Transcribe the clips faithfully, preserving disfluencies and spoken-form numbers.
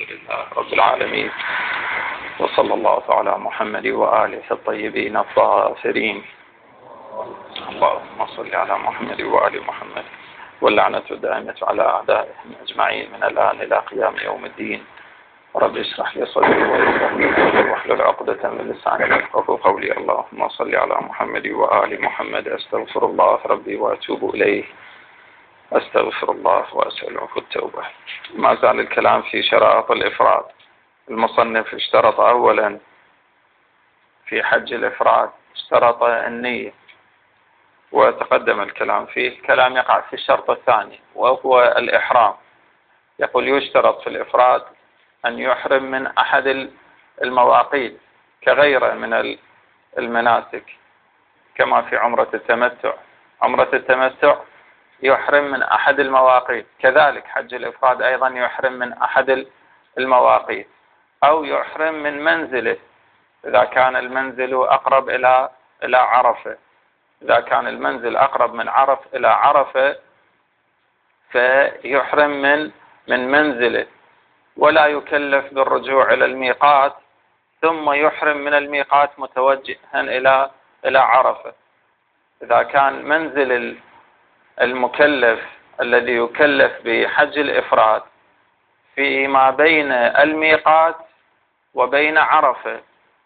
لله رب العالمين، وصلى الله على محمد وآله الطيبين الطاهرين. اللهم صل على محمد وآل محمد، واللعنة الدائمة على أعدائهم أجمعين من الآن إلى قيام يوم الدين. رب اشرح لي صدري ويسر لي أمري واحلل عقدة من لساني يفقهوا قولي. اللهم صل على محمد وآل محمد. أستغفر الله ربي وأتوب إليه، أستغفر الله وأسأله التوبة. ما زال الكلام في شرائط الإفراد. المصنف اشترط أولا في حج الإفراد اشترط النية، وتقدم الكلام فيه. الكلام يقع في الشرط الثاني وهو الإحرام. يقول يشترط في الإفراد أن يحرم من أحد المواقيت كغيره من المناسك، كما في عمرة التمتع. عمرة التمتع يحرم من أحد المواقيت، كذلك حج الإفراد أيضا يحرم من أحد المواقيت، أو يحرم من منزله إذا كان المنزل أقرب إلى إلى عرفة. إذا كان المنزل أقرب من عرف إلى عرفة فيحرم من من منزله، ولا يكلف بالرجوع إلى الميقات ثم يحرم من الميقات متوجها إلى إلى عرفة. إذا كان منزل المكلف الذي يكلف بحج الإفراد فيما بين الميقات وبين عرفة،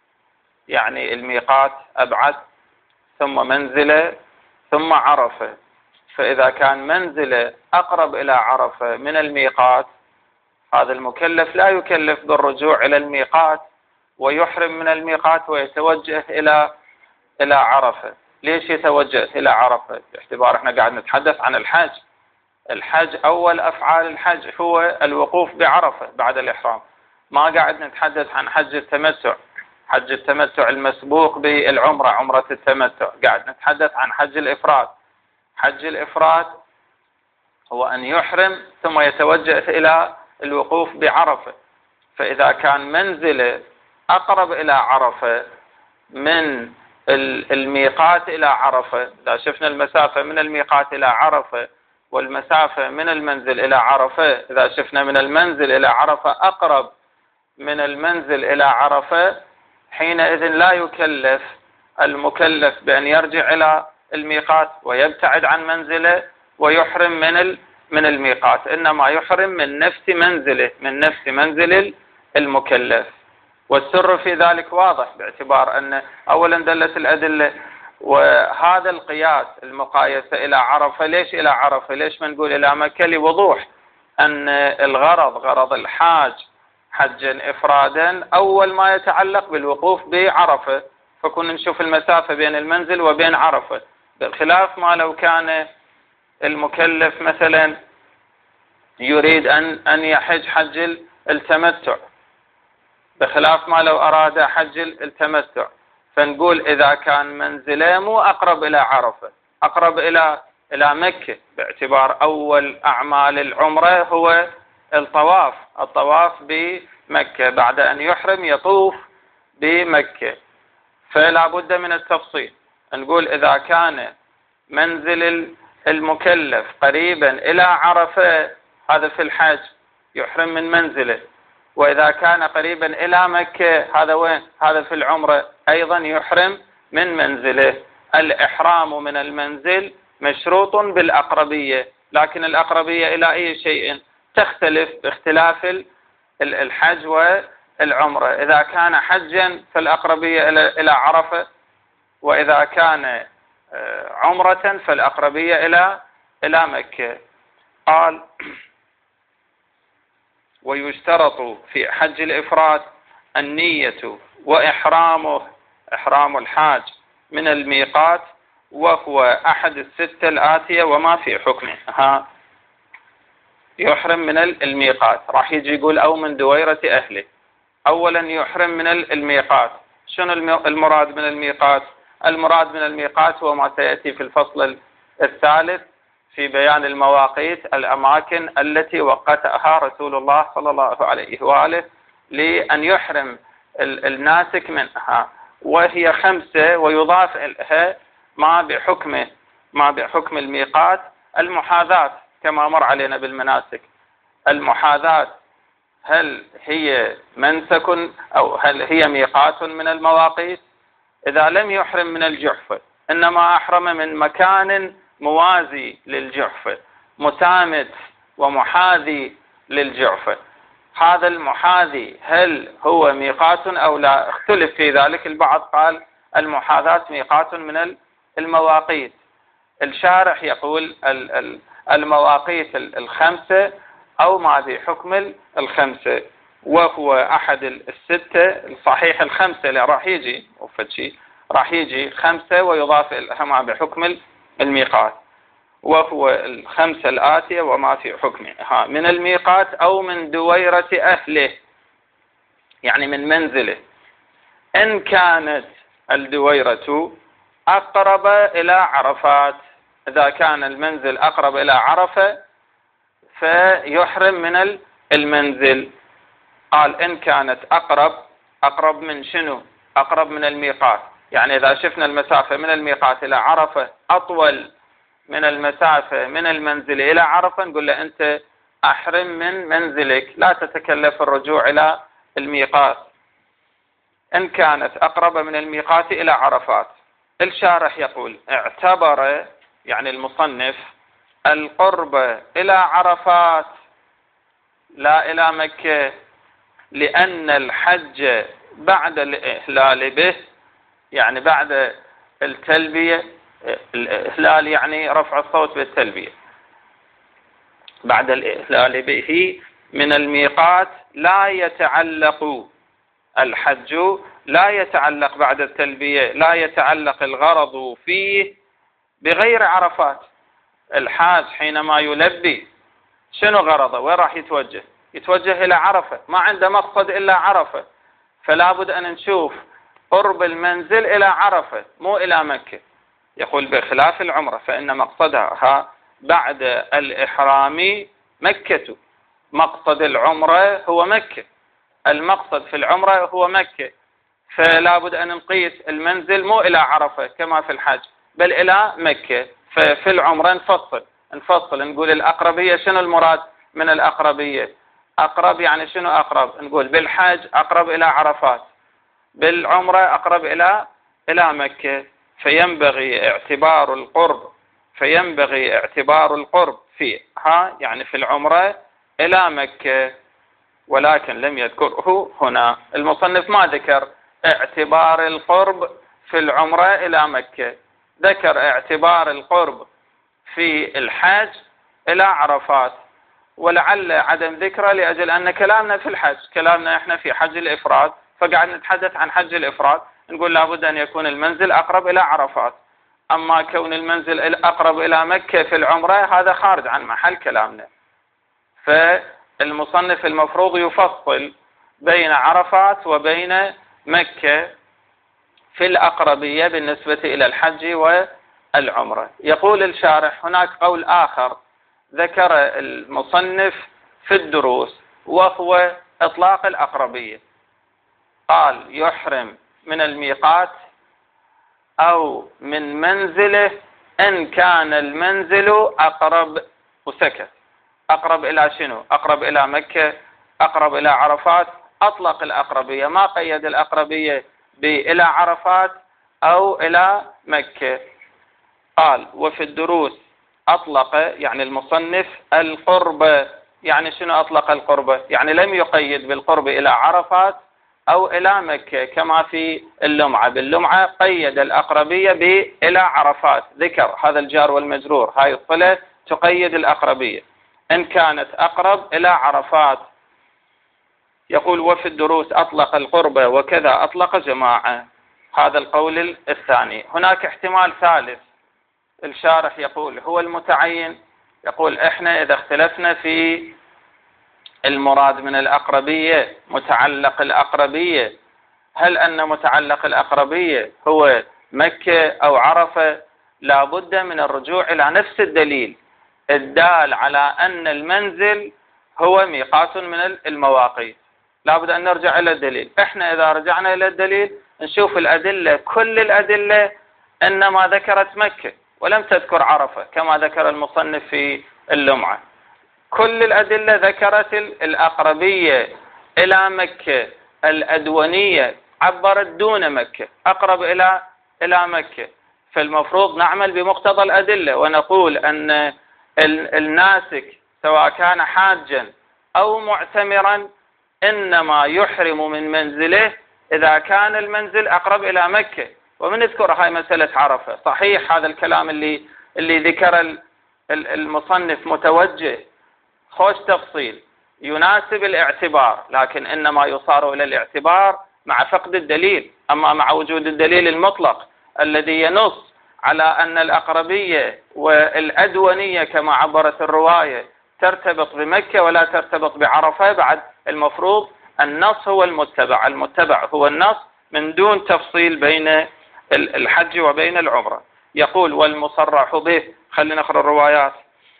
يعني الميقات أبعد ثم منزله ثم عرفة، فإذا كان منزله أقرب إلى عرفة من الميقات هذا المكلف لا يكلف بالرجوع إلى الميقات ويحرم من الميقات ويتوجه إلى إلى عرفة. ليش يتوجه إلى عرفة؟ باعتبار احنا قاعد نتحدث عن الحج. الحج أول أفعال الحج هو الوقوف بعرفة بعد الإحرام، ما قاعد نتحدث عن حج التمتع. حج التمتع المسبوق بالعمرة، عمرة التمتع. قاعد نتحدث عن حج الإفراد. حج الإفراد هو أن يحرم ثم يتوجه إلى الوقوف بعرفة. فإذا كان منزله أقرب إلى عرفة من الميقات إلى عرفة، إذا شفنا المسافة من الميقات إلى عرفة والمسافة من المنزل إلى عرفة، إذا شفنا من المنزل إلى عرفة أقرب من المنزل إلى عرفة، حينئذ لا يكلف المكلف بأن يرجع إلى الميقات ويبتعد عن منزله ويحرم من من الميقات، إنما يحرم من نفس منزله، من نفس منزل المكلف. والسر في ذلك واضح، باعتبار أن أولا دلت الأدلة، وهذا القياس المقايسة إلى عرفة. ليش إلى عرفة؟ ليش ما نقول إلى مكة؟ لوضوح أن الغرض غرض الحاج حجا إفرادا أول ما يتعلق بالوقوف بعرفة، فكنا نشوف المسافة بين المنزل وبين عرفة، بخلاف ما لو كان المكلف مثلا يريد أن أن يحج حج التمتع، بخلاف ما لو أراد حج التمتع. فنقول إذا كان منزله مو أقرب إلى عرفة، أقرب إلى إلى مكة، باعتبار أول أعمال العمرة هو الطواف، الطواف بمكة. بعد أن يحرم يطوف بمكة، فلا بد من التفصيل. نقول إذا كان منزل المكلف قريبا إلى عرفة هذا في الحج يحرم من منزله، وإذا كان قريبا إلى مكة هذا وين؟ هذا في العمرة أيضا يحرم من منزله. الإحرام من المنزل مشروط بالأقربية، لكن الأقربية إلى أي شيء تختلف باختلاف الحج والعمرة. إذا كان حجا فالأقربية إلى عرفة، وإذا كان عمرة فالأقربية إلى إلى مكة. قال ويشترط في حج الإفراد النية وإحرامه، إحرام الحاج من الميقات، وهو أحد الستة الآتية وما في حكمه. ها يحرم من الميقات، راح يجي يقول أو من دويرة أهله. أولا يحرم من الميقات. شنو المراد من الميقات؟ المراد من الميقات هو ما سيأتي في الفصل الثالث في بيان المواقيت، الأماكن التي وقتها رسول الله صلى الله عليه وآله لأن يحرم الناسك منها، وهي خمسة، ويضاف إليها ما بحكمه ما بحكم الميقات المحاذاة، كما مر علينا بالمناسك. المحاذاة هل هي منسك أو هل هي ميقات من المواقيت؟ إذا لم يحرم من الجحفة إنما أحرم من مكان موازي للجحفة متامت ومحاذي للجحفة، هذا المحاذي هل هو ميقات أو لا؟ اختلف في ذلك. البعض قال المحاذاة ميقات من المواقيت. الشارح يقول المواقيت الخمسة أو ما ذي حكم الخمسة، وهو أحد الستة الصحيح الخمسة اللي راح يجي وفتشي راح يجي خمسة ويضاف لها بحكم الميقات، وهو الخمسة الآتية وما في حكمها من الميقات أو من دويرة أهله، يعني من منزله. إن كانت الدويرة أقرب إلى عرفات، إذا كان المنزل أقرب إلى عرفة فيحرم من المنزل. قال إن كانت أقرب، أقرب من شنو؟ أقرب من الميقات، يعني إذا شفنا المسافة من الميقات إلى عرفة أطول من المسافة من المنزل إلى عرفة، نقول له أنت أحرم من منزلك، لا تتكلف الرجوع إلى الميقات. إن كانت أقرب من الميقات إلى عرفات. الشارح يقول اعتبر، يعني المصنف، القرب إلى عرفات لا إلى مكة، لأن الحج بعد الإهلال به، يعني بعد التلبية، الإهلال يعني رفع الصوت بالتلبية، بعد الإهلال به من الميقات لا يتعلق الحج، لا يتعلق بعد التلبية، لا يتعلق الغرض فيه بغير عرفات. الحاج حينما يلبي شنو غرضه؟ وين راح يتوجه؟ يتوجه إلى عرفة، ما عنده مقصد إلا عرفة، فلا بد أن نشوف قرب المنزل إلى عرفة مو إلى مكة. يقول بخلاف العمرة فإن مقصدها بعد الإحرام مكة، مقصد العمرة هو مكة، المقصد في العمرة هو مكة، فلا بد أن نقيس المنزل مو إلى عرفة كما في الحج بل إلى مكة. ففي العمرة نفصل نفصل نقول الأقربية، شنو المراد من الأقربية؟ أقرب يعني شنو أقرب؟ نقول بالحج أقرب إلى عرفات، بالعمرة أقرب إلى إلى مكة، فينبغي اعتبار القرب فينبغي اعتبار القرب فيها، يعني في العمرة إلى مكة، ولكن لم يذكره هنا. المصنف ما ذكر اعتبار القرب في العمرة إلى مكة، ذكر اعتبار القرب في الحج إلى عرفات، ولعل عدم ذكره لأجل أن كلامنا في الحج، كلامنا إحنا في حج الإفراد، فقاعد نتحدث عن حج الإفراد، نقول لابد أن يكون المنزل أقرب إلى عرفات. أما كون المنزل أقرب إلى مكة في العمرة هذا خارج عن محل كلامنا. فالمصنف المفروض يفصل بين عرفات وبين مكة في الأقربية بالنسبة إلى الحج والعمرة. يقول الشارح هناك قول آخر ذكر المصنف في الدروس، وهو إطلاق الأقربية. قال يحرم من الميقات أو من منزله إن كان المنزل أقرب، وسكت. أقرب إلى شنو؟ أقرب إلى مكة، أقرب إلى عرفات، أطلق الأقربية، ما قيد الأقربية إلى عرفات أو إلى مكة. قال وفي الدروس أطلق، يعني المصنف، القرب، يعني شنو أطلق القرب؟ يعني لم يقيد بالقرب إلى عرفات أو إلى مكة كما في اللمعة. باللمعة قيد الأقربية إلى عرفات، ذكر هذا الجار والمجرور، هاي الصلة تقيد الأقربية إن كانت أقرب إلى عرفات. يقول وفي الدروس أطلق القرب وكذا أطلق جماعة. هذا القول الثاني. هناك احتمال ثالث، الشارح يقول هو المتعين. يقول إحنا إذا اختلفنا في المراد من الأقربية، متعلق الأقربية، هل أن متعلق الأقربية هو مكة أو عرفة، لا بد من الرجوع إلى نفس الدليل الدال على أن المنزل هو ميقات من المواقيت. لا بد أن نرجع إلى الدليل. إحنا إذا رجعنا إلى الدليل نشوف الأدلة، كل الأدلة إنما ذكرت مكة ولم تذكر عرفة كما ذكر المصنف في اللمعة. كل الأدلة ذكرت الأقربية إلى مكة، الأدونية عبرت دون مكة، أقرب إلى إلى مكة. فالمفروض نعمل بمقتضى الأدلة ونقول أن الناسك سواء كان حاجا أو معتمرا إنما يحرم من منزله إذا كان المنزل أقرب إلى مكة. وبنذكر هاي مسألة عرفة. صحيح هذا الكلام اللي اللي ذكر المصنف متوجه، خوش تفصيل يناسب الاعتبار، لكن إنما يصار إلى الاعتبار مع فقد الدليل. أما مع وجود الدليل المطلق الذي ينص على أن الأقربية والأدونية كما عبرت الرواية ترتبط بمكة ولا ترتبط بعرفة، بعد المفروض النص هو المتبع، المتبع هو النص من دون تفصيل بين الحج وبين العمرة. يقول والمصرح به، خلينا نقرأ الروايات.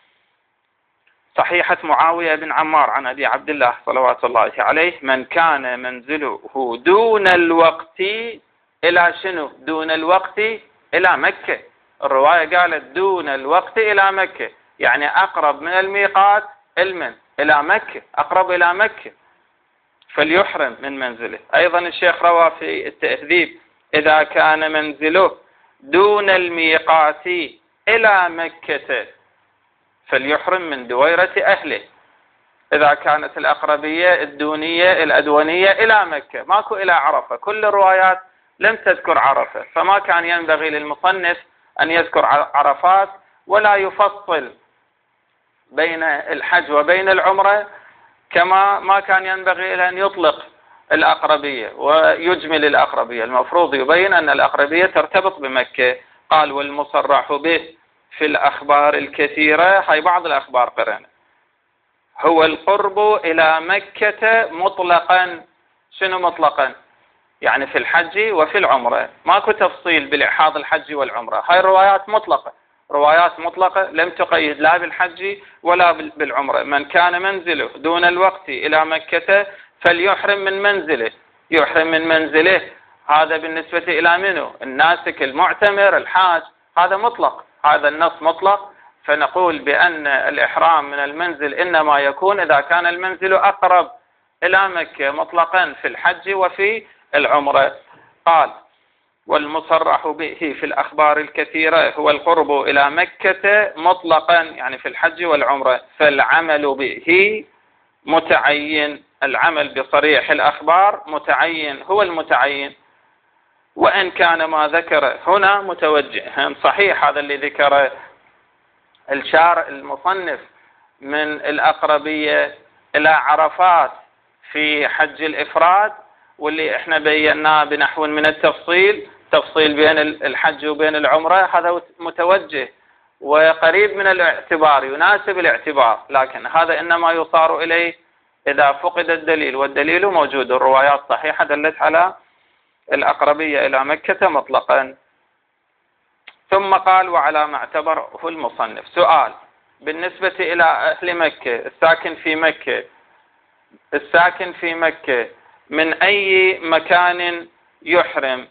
صحيحة معاوية بن عمار عن أبي عبد الله صلوات الله عليه: من كان منزله دون الوقت إلى شنو؟ دون الوقت إلى مكة. الرواية قالت دون الوقت إلى مكة، يعني أقرب من الميقات المن إلى مكة، أقرب إلى مكة، فليحرم من منزله. أيضا الشيخ روى في التهذيب: إذا كان منزله دون الميقات إلى مكة فليحرم من دويرة أهله. إذا كانت الأقربية الدونية الأدونية إلى مكة، ماكو إلى عرفة، كل الروايات لم تذكر عرفة، فما كان ينبغي للمصنف أن يذكر عرفات ولا يفصل بين الحج وبين العمرة، كما ما كان ينبغي له أن يطلق الأقربية ويجمل الأقربية. المفروض يبين أن الأقربية ترتبط بمكة. قال والمصرح به في الأخبار الكثيرة، هاي بعض الأخبار قرأنا، هو القرب إلى مكة مطلقا. شنو مطلقا؟ يعني في الحج وفي العمرة، ماكو تفصيل بالإحاض الحج والعمرة. هاي الروايات مطلقة، روايات مطلقة لم تقيد لا بالحج ولا بالعمرة. من كان منزله دون الوقت إلى مكة فليحرم من منزله، يحرم من منزله. هذا بالنسبة إلى منه؟ الناسك، المعتمر، الحاج، هذا مطلق، هذا النص مطلق. فنقول بأن الإحرام من المنزل إنما يكون إذا كان المنزل أقرب إلى مكة مطلقا في الحج وفي العمرة. قال والمصرح به في الأخبار الكثيرة هو القرب إلى مكة مطلقا، يعني في الحج والعمرة، فالعمل به متعين. العمل بصريح الأخبار متعين، هو المتعين، وإن كان ما ذكر هنا متوجه. صحيح هذا اللي ذكره الشارع المصنف من الأقربية إلى عرفات في حج الإفراد، واللي احنا بيناه بنحو من التفصيل، تفصيل بين الحج وبين العمرة، هذا متوجه وقريب من الاعتبار، يناسب الاعتبار، لكن هذا إنما يصار إليه إذا فقد الدليل، والدليل موجود. الروايات صحيحة دلت على الأقربية إلى مكة مطلقا. ثم قال وعلى ما اعتبره المصنف. سؤال بالنسبة إلى أهل مكة، الساكن في مكة، الساكن في مكة من أي مكان يحرم؟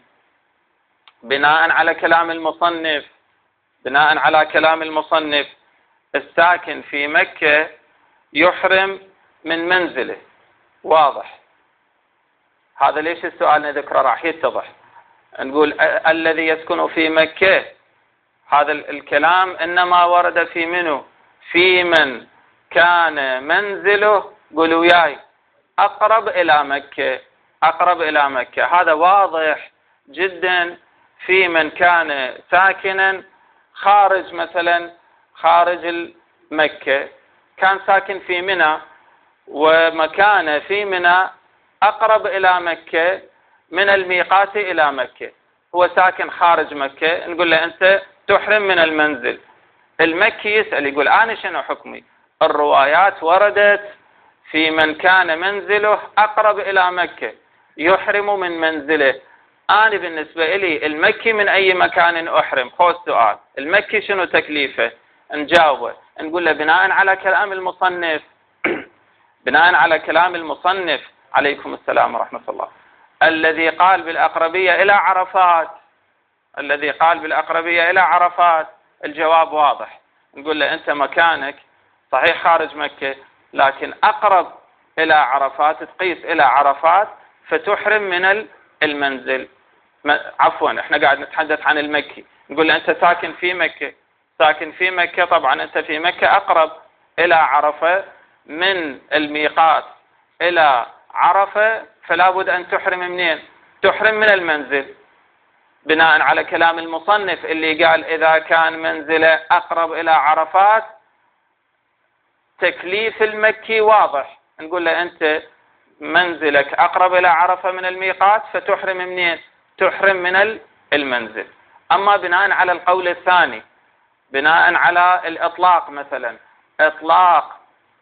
بناء على كلام المصنف، بناء على كلام المصنف الساكن في مكة يحرم من منزله. واضح هذا؟ ليش السؤال نذكره راح يتضح. نقول الذي يسكن في مكة، هذا الكلام إنما ورد في منه؟ في من كان منزله، قولوا وياي، أقرب إلى مكة، أقرب إلى مكة. هذا واضح جدا. في من كان ساكنا خارج، مثلا خارج مكة، كان ساكن في منى، ومكان في منى أقرب إلى مكة من الميقات إلى مكة، هو ساكن خارج مكة، نقول له أنت تحرم من المنزل. المكي يسأل يقول أنا شنو حكمي؟ الروايات وردت في من كان منزله أقرب إلى مكة يحرم من منزله. أنا بالنسبة لي المكي من أي مكان أحرم؟ خوش سؤال. المكي شنو تكليفه؟ نجاوبه، نقول له بناء على كلام المصنف، بناء على كلام المصنف عليكم السلام ورحمة الله، الذي قال بالأقربية إلى عرفات، الذي قال بالأقربية إلى عرفات، الجواب واضح. نقول له أنت مكانك صحيح خارج مكة، لكن أقرب إلى عرفات، تقيس إلى عرفات فتحرم من المنزل. عفوا احنا قاعد نتحدث عن المكي، نقول له أنت ساكن في مكة، ساكن في مكة، طبعا أنت في مكة أقرب إلى عرفة من الميقات إلى عرفة، فلا بد أن تحرم منين؟ تحرم من المنزل، بناء على كلام المصنف اللي قال إذا كان منزله أقرب إلى عرفات تكليف المكي واضح، نقول له أنت منزلك أقرب إلى عرفة من الميقات فتحرم منين؟ تحرم من المنزل. أما بناء على القول الثاني، بناء على الإطلاق، مثلا إطلاق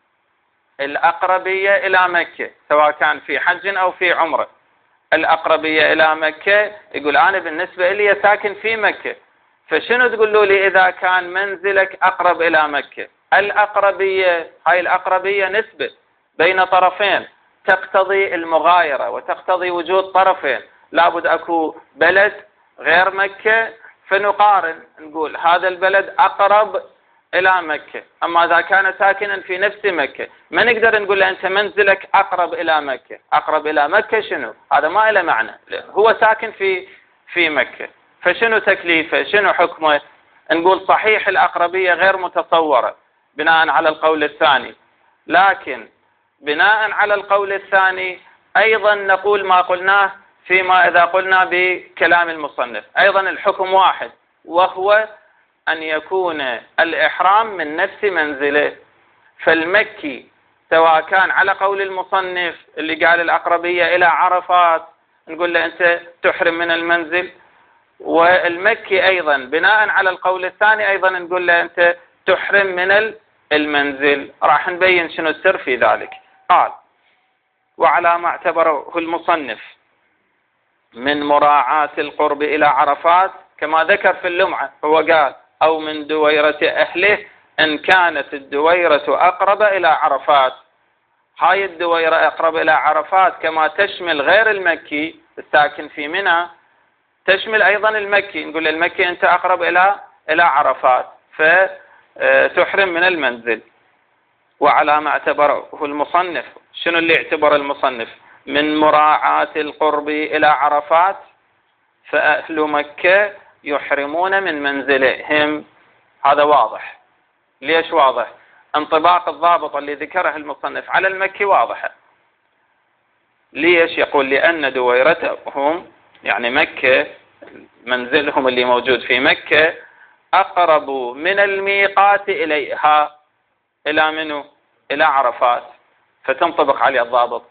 الأقربية إلى مكة سواء كان في حج أو في عمرة، الأقربية إلى مكة يقول أنا بالنسبة لي ساكن في مكة، فشنو تقولوا لي إذا كان منزلك أقرب إلى مكة؟ الأقربية هاي الأقربية نسبة بين طرفين تقتضي المغايرة وتقتضي وجود طرفين، لابد أكو بلد غير مكة فنقارن نقول هذا البلد أقرب إلى مكة. أما إذا كان ساكنا في نفس مكة ما نقدر نقول له أنت منزلك أقرب إلى مكة. أقرب إلى مكة شنو؟ هذا ما له معنى، هو ساكن في في مكة، فشنو تكليفه؟ شنو حكمه؟ نقول صحيح الأقربية غير متصورة بناء على القول الثاني، لكن بناء على القول الثاني أيضا نقول ما قلناه فيما إذا قلنا بكلام المصنف، أيضا الحكم واحد، وهو أن يكون الإحرام من نفس منزله. فالمكي سواء كان على قول المصنف اللي قال الأقربية إلى عرفات نقول له أنت تحرم من المنزل، والمكي أيضا بناء على القول الثاني أيضا نقول له أنت تحرم من المنزل. راح نبين شنو السر في ذلك. قال وعلى ما اعتبره المصنف من مراعاة القرب إلى عرفات كما ذكر في اللمعة، هو قال أو من دويرة أهله إن كانت الدويرة أقرب إلى عرفات. هاي الدويرة أقرب إلى عرفات كما تشمل غير المكي الساكن في منى، تشمل أيضا المكي، نقول المكي أنت أقرب إلى إلى عرفات فتحرم من المنزل. وعلى ما اعتبره المصنف، شنو اللي اعتبر المصنف؟ من مراعاة القرب إلى عرفات فأهل مكة يحرمون من منزلهم. هذا واضح. ليش واضح؟ انطباق الضابط اللي ذكره المصنف على المكي واضحة. ليش؟ يقول لأن دويرتهم يعني مكة منزلهم اللي موجود في مكة أقرب من الميقات إليها. إلى منو؟ إلى عرفات، فتنطبق عليه الضابط.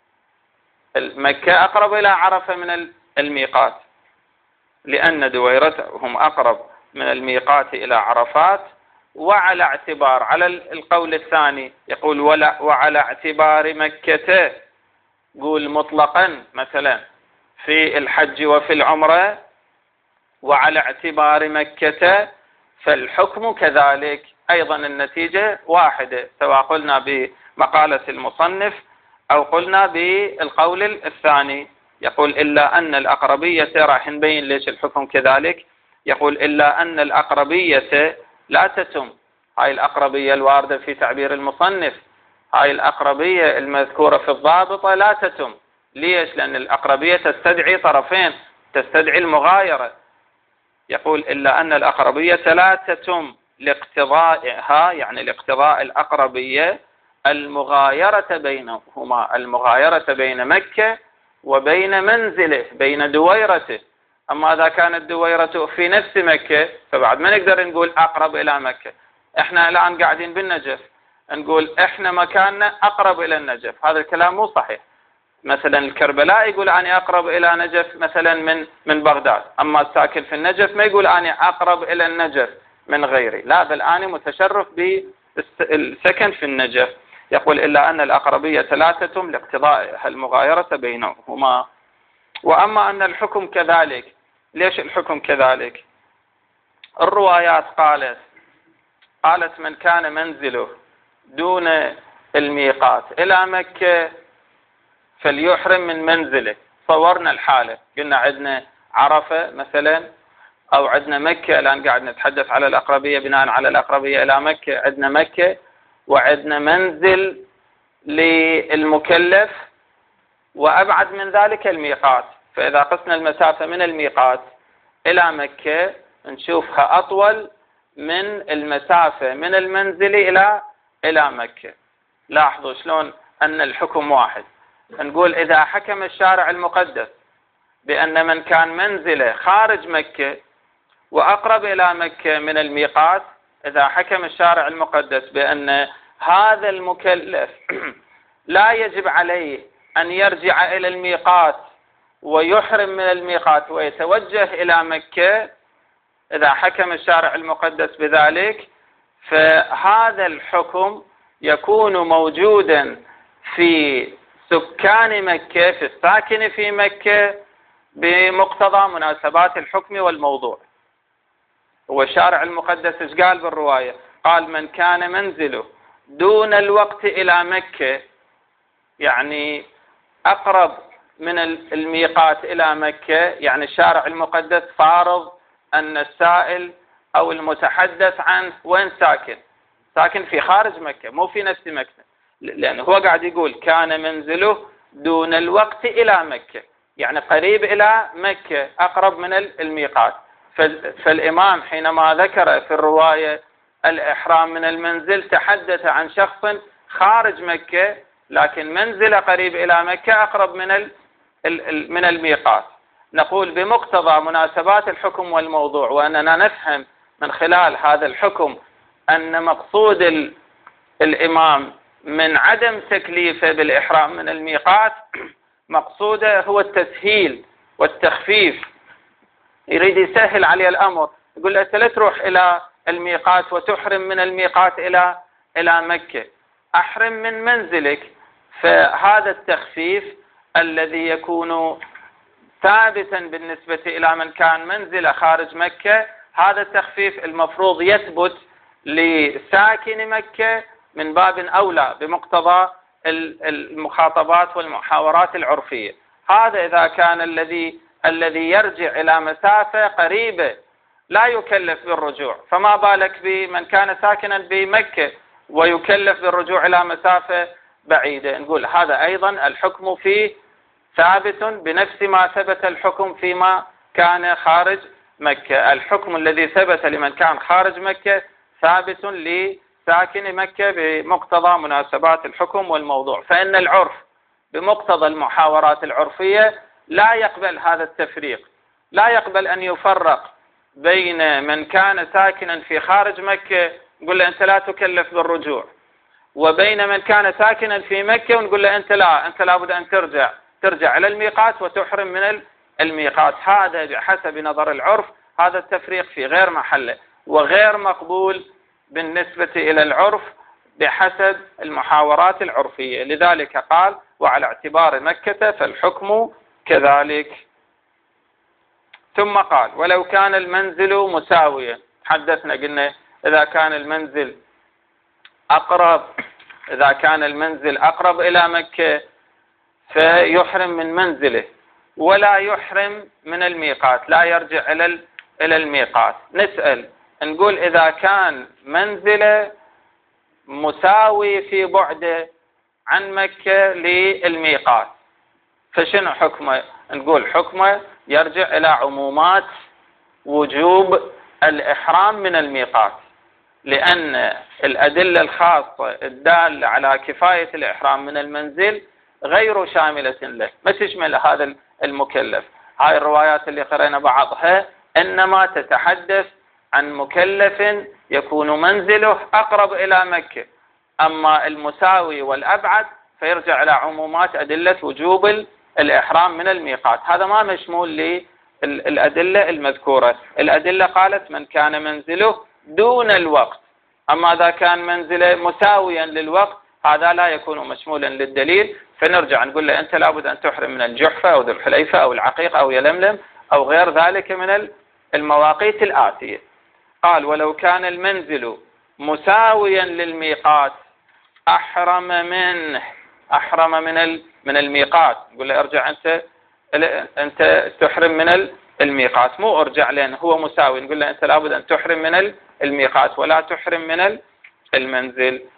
مكة أقرب إلى عرفة من الميقات، لأن دويرتهم أقرب من الميقات إلى عرفات. وعلى اعتبار، على القول الثاني يقول ولا وعلى اعتبار مكة، قول مطلقا مثلا في الحج وفي العمرة، وعلى اعتبار مكة فالحكم كذلك. أيضا النتيجة واحدة سواء قلنا بمقالة المصنف أو قلنا بالقول الثاني. يقول إلا أن الأقربية، راح نبين ليش الحكم كذلك، يقول إلا أن الأقربية لا تتم. هاي الأقربية الواردة في تعبير المصنف، هاي الأقربية المذكورة في الضابطة لا تتم. ليش؟ لأن الأقربية تستدعي طرفين، تستدعي المغايرة. يقول إلا أن الأقربية لا تتم لاقتضائها، يعني لاقتضاء الأقربية المغايرة بينهما، المغايرة بين مكة وبين منزله، بين دويرته. أما إذا كانت دويرته في نفس مكة فبعد ما نقدر نقول أقرب إلى مكة. إحنا الآن قاعدين بالنجف نقول إحنا مكاننا أقرب إلى النجف، هذا الكلام مو صحيح. مثلا الكربلاء يقول أنا أقرب إلى نجف مثلا من من بغداد، أما الساكن في النجف ما يقول أنا أقرب إلى النجف من غيري، لا بل أنا متشرف بالسكن في النجف. يقول إلا أن الأقربية لا تتم لاقتضاء المغايرة بينهما. وأما أن الحكم كذلك، ليش الحكم كذلك؟ الروايات قالت قالت من كان منزله دون الميقات إلى مكة فليحرم من منزله. صورنا الحالة، قلنا عندنا عرفة مثلا أو عندنا مكة، الآن قاعد نتحدث على الأقربية بناء على الأقربية إلى مكة. عندنا مكة وعندنا منزل للمكلف، وأبعد من ذلك الميقات. فإذا قسنا المسافة من الميقات إلى مكة نشوفها أطول من المسافة من المنزل إلى إلى مكة. لاحظوا شلون أن الحكم واحد. نقول إذا حكم الشارع المقدس بأن من كان منزله خارج مكة وأقرب إلى مكة من الميقات، إذا حكم الشارع المقدس بأن هذا المكلف لا يجب عليه أن يرجع إلى الميقات ويحرم من الميقات ويتوجه إلى مكة، إذا حكم الشارع المقدس بذلك، فهذا الحكم يكون موجودا في سكان مكة، في الساكن في مكة، بمقتضى مناسبات الحكم والموضوع. والشارع المقدس ايش قال بالرواية؟ قال من كان منزله دون الوقت إلى مكة، يعني أقرب من الميقات إلى مكة، يعني الشارع المقدس فارض أن السائل أو المتحدث عنه وين ساكن؟ ساكن في خارج مكة، مو في نفس مكة، لأنه هو قاعد يقول كان منزله دون الوقت إلى مكة، يعني قريب إلى مكة، أقرب من الميقات. فالإمام حينما ذكر في الرواية الإحرام من المنزل تحدث عن شخص خارج مكة لكن منزله قريب إلى مكة، أقرب من من الميقات. نقول بمقتضى مناسبات الحكم والموضوع، وأننا نفهم من خلال هذا الحكم أن مقصود الإمام من عدم تكليفه بالإحرام من الميقات مقصوده هو التسهيل والتخفيف، يريد يسهل عليه الأمر، يقول له لا تروح إلى الميقات وتحرم من الميقات إلى إلى مكة، أحرم من منزلك. فهذا التخفيف الذي يكون ثابتا بالنسبة إلى من كان منزله خارج مكة، هذا التخفيف المفروض يثبت لساكن مكة من باب أولى بمقتضى المخاطبات والمحاورات العرفية. هذا إذا كان الذي الذي يرجع إلى مسافة قريبة لا يكلف بالرجوع، فما بالك بمن كان ساكنا بمكة ويكلف بالرجوع إلى مسافة بعيدة. نقول هذا أيضا الحكم فيه ثابت بنفس ما ثبت الحكم فيما كان خارج مكة. الحكم الذي ثبت لمن كان خارج مكة ثابت لساكن مكة بمقتضى مناسبات الحكم والموضوع. فإن العرف بمقتضى المحاورات العرفية لا يقبل هذا التفريق، لا يقبل أن يفرق بين من كان ساكنا في خارج مكة نقول له أنت لا تكلف بالرجوع، وبين من كان ساكنا في مكة ونقول له أنت لا أنت لابد أن ترجع ترجع إلى الميقات وتحرم من الميقات. هذا بحسب نظر العرف هذا التفريق في غير محله وغير مقبول بالنسبة إلى العرف بحسب المحاورات العرفية. لذلك قال وعلى اعتبار مكة فالحكم كذلك. ثم قال ولو كان المنزل مساويا، حدثنا قلنا إذا كان المنزل أقرب إذا كان المنزل أقرب إلى مكة فيحرم من منزله ولا يحرم من الميقات، لا يرجع إلى إلى الميقات. نسأل نقول إذا كان منزله مساوي في بعده عن مكة للميقات فشنو حكمه؟ نقول حكمه يرجع إلى عمومات وجوب الإحرام من الميقات، لأن الأدلة الخاصة الدالة على كفاية الإحرام من المنزل غير شاملة له، ما تشمل هذا المكلف. هاي الروايات اللي قرأنا بعضها إنما تتحدث عن مكلف يكون منزله أقرب إلى مكة، أما المساوي والأبعد فيرجع إلى عمومات أدلة وجوب الإحرام من الميقات. هذا ما مشمول للأدلة المذكورة. الأدلة قالت من كان منزله دون الوقت، أما إذا كان منزله مساويا للوقت هذا لا يكون مشمولا للدليل، فنرجع نقول له أنت لابد أن تحرم من الجحفة أو ذو الحليفة أو العقيق أو يلملم أو غير ذلك من المواقيت الآتية. قال ولو كان المنزل مساويا للميقات أحرم منه أحرم من من الميقات، نقول له ارجع أنت أنت تحرم من الميقات، مو ارجع لأنه هو مساوي، نقول له أنت لابد أن تحرم من الميقات ولا تحرم من المنزل.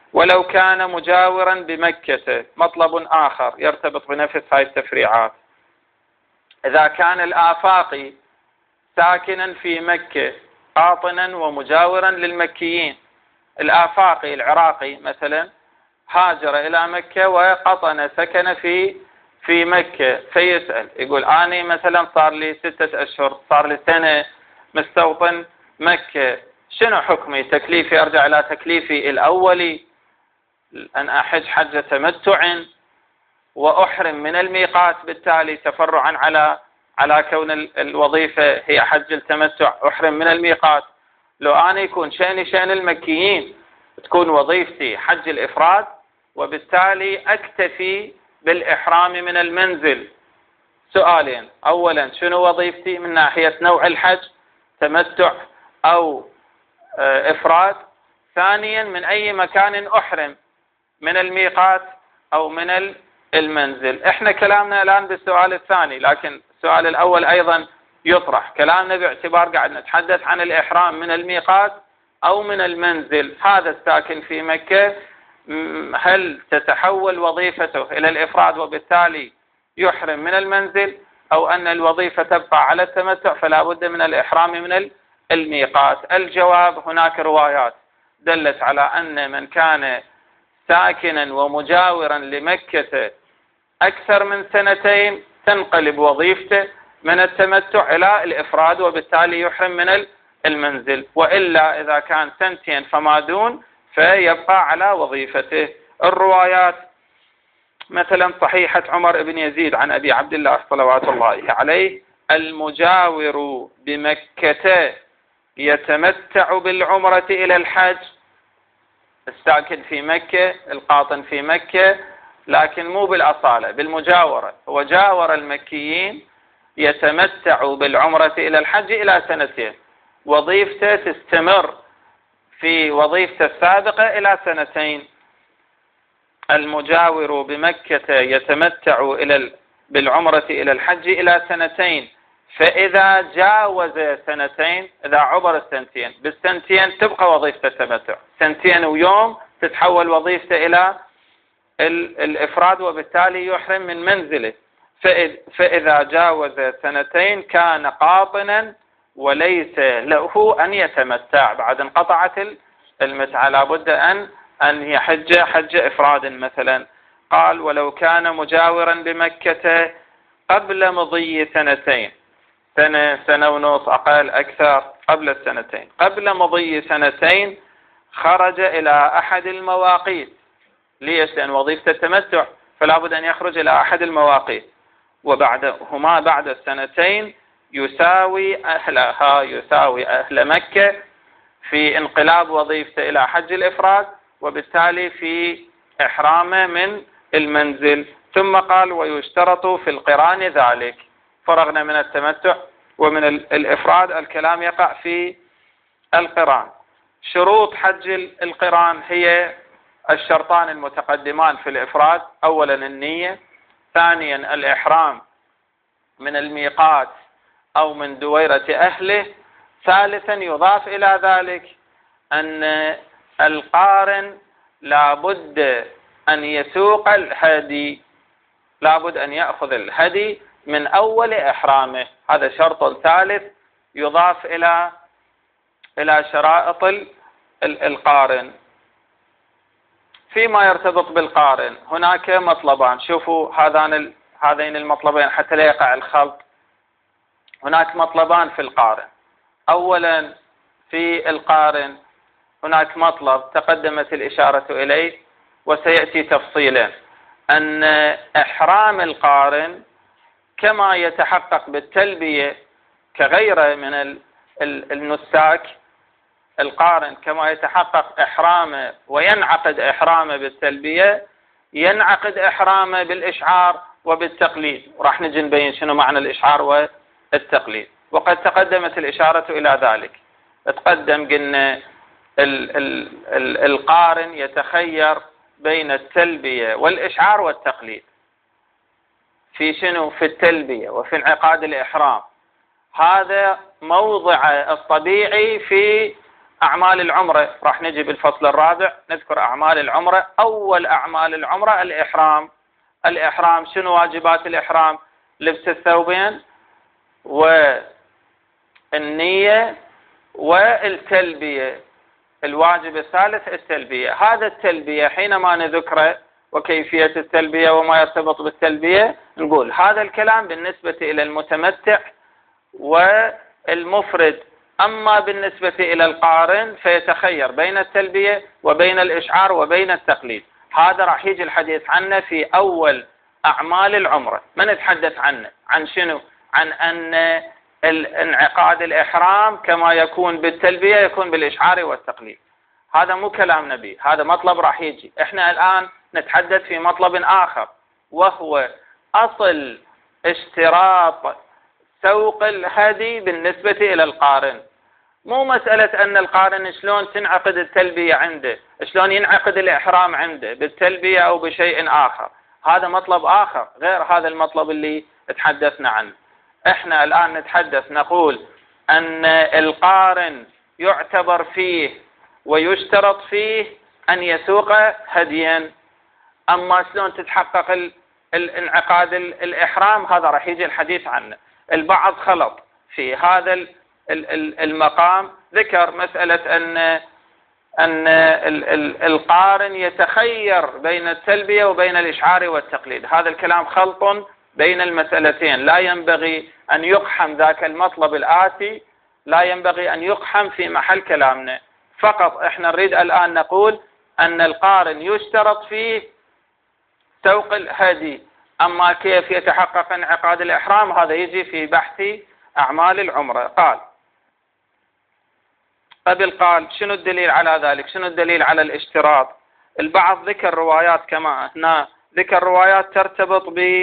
ولو كان مجاورا بمكة، مطلب آخر يرتبط بنفس هاي التفريعات. إذا كان الآفاقي ساكنا في مكة قاطنا ومجاورا للمكيين، الآفاقي العراقي مثلا هاجر إلى مكة وقطن سكن في في مكة، فيسأل يقول أنا مثلا صار لي ستة أشهر، صار لي سنة مستوطن مكة، شنو حكمي؟ تكليفي أرجع إلى تكليفي الأولي أن أحج حج تمتع وأحرم من الميقات، بالتالي تفرعا على على كون الوظيفة هي حج التمتع أحرم من الميقات. لو أنا يكون شأني شأن المكيين تكون وظيفتي حج الإفراد، وبالتالي أكتفي بالإحرام من المنزل. سؤالين: أولا شنو وظيفتي من ناحية نوع الحج، تمتع أو إفراد؟ ثانيا من أي مكان أحرم، من الميقات أو من المنزل؟ إحنا كلامنا الآن بالسؤال الثاني، لكن السؤال الأول أيضا يطرح. كلامنا باعتبار قاعد نتحدث عن الإحرام من الميقات أو من المنزل. هذا الساكن في مكة هل تتحول وظيفته إلى الإفراد وبالتالي يحرم من المنزل، أو أن الوظيفة تبقى على التمتع فلا بد من الإحرام من الميقات؟ الجواب: هناك روايات دلت على أن من كان ساكنا ومجاورا لمكة أكثر من سنتين تنقلب وظيفته من التمتع إلى الإفراد وبالتالي يحرم من المنزل، وإلا إذا كان سنتين فما دون فيبقى على وظيفته. الروايات مثلا صحيحة عمر بن يزيد عن أبي عبد الله صلوات الله عليه: المجاور بمكة يتمتع بالعمرة إلى الحج. الساكن في مكة، القاطن في مكة، لكن مو بالأصالة، بالمجاورة، هو جاور المكيين، يتمتع بالعمرة إلى الحج إلى سنتين، وظيفته تستمر في وظيفته السابقة إلى سنتين. المجاور بمكة يتمتع إلى بالعمرة إلى الحج إلى سنتين، فإذا جاوز سنتين، إذا عبر السنتين، بالسنتين تبقى وظيفة التمتع، سنتين ويوم تتحول وظيفته إلى الإفراد وبالتالي يحرم من منزله. فإذا جاوز سنتين كان قاطنا وليس له أن يتمتع، بعد انقطعت المتعة، لابد أن أن يحج حج إفراد مثلا. قال: ولو كان مجاورا بمكة قبل مضي سنتين، سنة سنة ونص أقل أكثر، قبل السنتين، قبل مضي سنتين خرج إلى أحد المواقيت. ليش؟ لأن وظيفة التمتع فلا بد أن يخرج إلى أحد المواقيت، وبعدهما بعد السنتين يساوي أهلها، يساوي أهل مكة في انقلاب وظيفته إلى حج الإفراد وبالتالي في إحرامه من المنزل. ثم قال: ويشترط في القران ذلك. فرغنا من التمتع ومن الإفراد، الكلام يقع في القران. شروط حج القران هي الشرطان المتقدمان في الإفراد: أولا النية، ثانيا الإحرام من الميقات أو من دويرة أهله، ثالثا يضاف إلى ذلك أن القارن لابد أن يسوق الهدي، لابد أن يأخذ الهدي من أول إحرامه. هذا شرط ثالث يضاف إلى إلى شرائط القارن. فيما يرتبط بالقارن هناك مطلبان. شوفوا هذان هذين المطلبين حتى لا يقع الخلط. هناك مطلبان في القارن. أولا في القارن هناك مطلب تقدمت الإشارة إليه وسيأتي تفصيلا، أن إحرام القارن كما يتحقق بالتلبية كغيره من النساك، القارن كما يتحقق إحرامه وينعقد إحرامه بالتلبية، ينعقد إحرامه بالإشعار وبالتقليد. وراح نجي نبين شنو معنى الإشعار والتقليد، وقد تقدمت الإشارة إلى ذلك. تقدم قلنا ال ال ال القارن يتخير بين التلبية والإشعار والتقليد في شنو؟ في التلبية وفي انعقاد الإحرام. هذا موضع الطبيعي في أعمال العمرة راح نجي بالفصل الرابع نذكر أعمال العمرة. أول أعمال العمرة الإحرام. الإحرام شنو واجبات الإحرام؟ لبس الثوبين والنية والتلبية. الواجب الثالث التلبية. هذا التلبية حينما نذكره وكيفية التلبية وما يرتبط بالتلبية نقول هذا الكلام بالنسبة إلى المتمتع والمفرد. أما بالنسبة إلى القارن فيتخير بين التلبية وبين الإشعار وبين التقليد. هذا راح يجي الحديث عنه في أول أعمال العمرة. ما نتحدث عنه عن شنو؟ عن أن انعقاد الإحرام كما يكون بالتلبية يكون بالإشعار والتقليد. هذا مو كلام نبي، هذا مطلب راح يجي. احنا الآن نتحدث في مطلب آخر وهو أصل اشتراط سوق الهدي بالنسبة إلى القارن. مو مسألة أن القارن شلون تنعقد التلبية عنده، شلون ينعقد الإحرام عنده بالتلبية أو بشيء آخر. هذا مطلب آخر غير هذا المطلب اللي تحدثنا عنه. احنا الآن نتحدث نقول أن القارن يعتبر فيه ويشترط فيه أن يسوق هديا. أما شلون تتحقق الانعقاد الإحرام هذا راح يجي الحديث عنه. البعض خلط في هذا المقام، ذكر مسألة أن أن القارن يتخير بين التلبية وبين الإشعار والتقليد. هذا الكلام خلط بين المسألتين، لا ينبغي أن يقحم ذاك المطلب الآتي، لا ينبغي أن يقحم في محل كلامنا. فقط احنا نريد الآن نقول أن القارن يشترط فيه سوق الهدي. أما كيف يتحقق انعقاد الإحرام هذا يجي في بحث أعمال العمرة. قال قبل قال شنو الدليل على ذلك؟ شنو الدليل على الاشتراط؟ البعض ذكر روايات كما هنا ذكر روايات ترتبط ب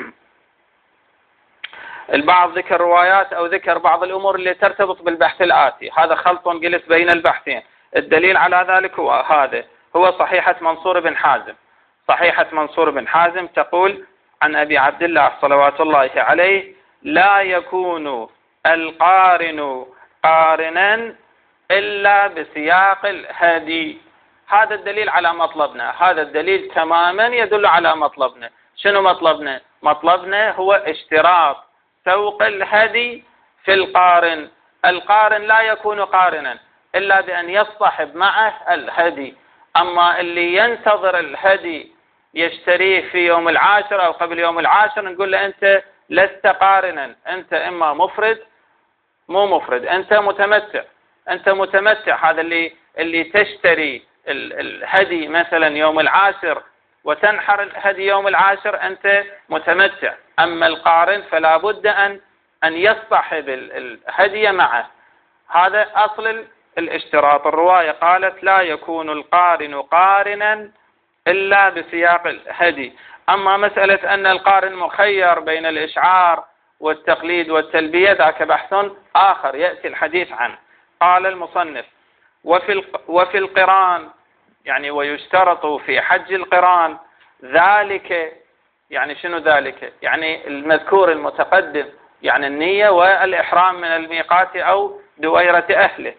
البعض ذكر روايات أو ذكر بعض الأمور اللي ترتبط بالبحث الآتي. هذا خلط جلس بين البحثين. الدليل على ذلك هو هذا، هو صحيحة منصور بن حازم. صحيحة منصور بن حازم تقول عن أبي عبد الله صلوات الله عليه: لا يكون القارن قارنا إلا بسياق الهدي. هذا الدليل على مطلبنا، هذا الدليل تماما يدل على مطلبنا. شنو مطلبنا؟ مطلبنا هو اشتراط سوق الهدي في القارن. القارن لا يكون قارنا إلا بأن يصطحب معه الهدي. أما اللي ينتظر الهدي يشتريه في يوم العاشر أو قبل يوم العاشر نقول له أنت لست قارنا، أنت إما مفرد مو مفرد، أنت متمتع. أنت متمتع، هذا اللي اللي تشتري الهدي مثلا يوم العاشر وتنحر الهدي يوم العاشر أنت متمتع. أما القارن فلا بد أن أن يصطحب الهدي معه. هذا أصل الاشتراط. الرواية قالت: لا يكون القارن قارنا إلا بسياق الهدي. أما مسألة أن القارن مخير بين الإشعار والتقليد والتلبية ذاك بحث آخر يأتي الحديث عنه. قال المصنف: وفي وفي القران، يعني ويشترط في حج القران ذلك. يعني شنو ذلك؟ يعني المذكور المتقدم، يعني النية والإحرام من الميقات أو دويرة أهله.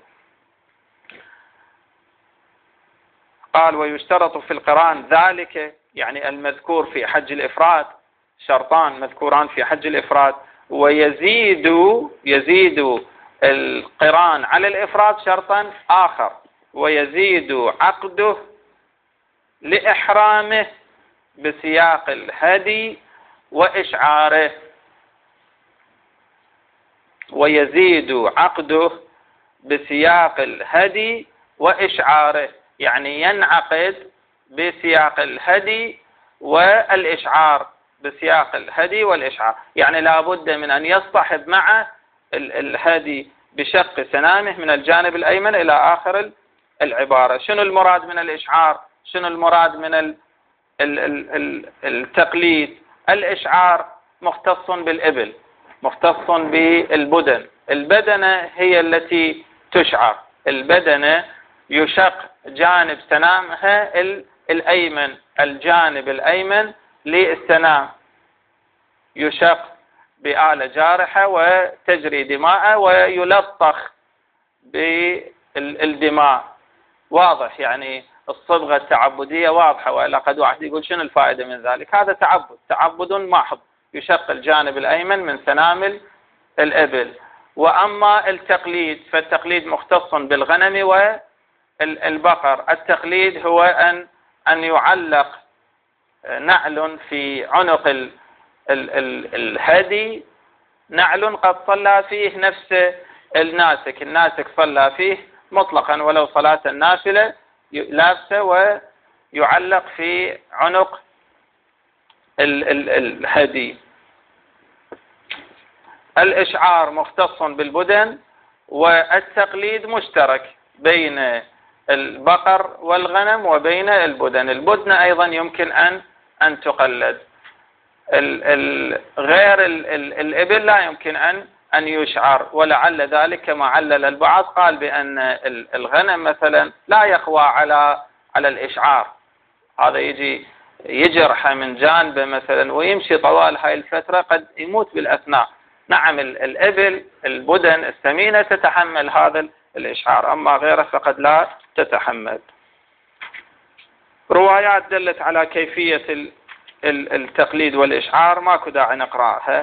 قال: ويشترط في القران ذلك، يعني المذكور في حج الإفراد، شرطان مذكوران في حج الإفراد. ويزيد يزيد القران على الإفراد شرطا آخر، ويزيد عقده لإحرامه بسياق الهدي وإشعاره. ويزيد عقده بسياق الهدي وإشعاره، يعني ينعقد بسياق الهدي والإشعار، بسياق الهدي والإشعار. يعني لا بد من أن يصطحب معه الهدي بشق سنامه من الجانب الأيمن إلى آخر العبارة. شنو المراد من الإشعار؟ شنو المراد من التقليد؟ الإشعار مختص بالإبل، مختص بالبدن. البدنة هي التي تشعر. البدنة يشق جانب سنامها الأيمن، الجانب الأيمن للسنام يشق بآلة جارحة وتجري دماءه ويلطخ الدماء واضح، يعني الصبغة التعبدية واضحة، وإلا قد واحد يقول شنو الفائدة من ذلك؟ هذا تعبد، تعبد محض، يشق الجانب الأيمن من سنامل الإبل. وأما التقليد فالتقليد مختص بالغنم والبقر. التقليد هو أن أن يعلق نعل في عنق ال ال ال الهدي، نعل قد صلى فيه نفس الناسك، الناسك صلى فيه مطلقا ولو صلاة النافلة لابسه، ويعلق في عنق ال ال الهدي. الإشعار مختص بالبدن، والتقليد مشترك بين البقر والغنم وبين البدن. البدن أيضا يمكن أن أن تقلد، ال ال غير ال ال الإبل لا يمكن أن أن يشعر، ولعل ذلك كما علل البعض قال بأن الغنم مثلا لا يقوى على على الإشعار، هذا يجي يجرح من جانبه مثلا ويمشي طوال هاي الفترة قد يموت بالأثناء. نعم الإبل البدن الثمينة تتحمل هذا الإشعار، أما غيره فقد لا تتحمل. روايات دلت على كيفية التقليد والإشعار ماكو داعي نقرأها.